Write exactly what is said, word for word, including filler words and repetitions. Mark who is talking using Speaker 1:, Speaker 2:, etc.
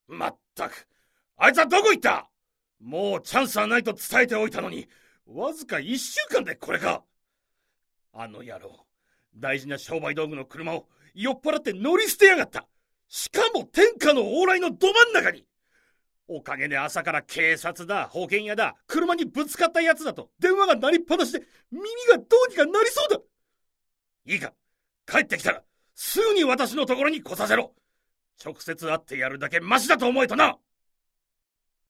Speaker 1: まったく、あいつはどこ行った？もうチャンスはないと伝えておいたのに、わずかいっしゅうかんでこれか。あの野郎、大事な商売道具の車を酔っ払って乗り捨てやがった。しかも天下の往来のど真ん中に。おかげで朝から警察だ、保険屋だ、車にぶつかったやつだと電話が鳴りっぱなしで、耳がどうにかなりそうだ。いいか、帰ってきたらすぐに私のところに来させろ。直接会ってやるだけマシだと思えとな。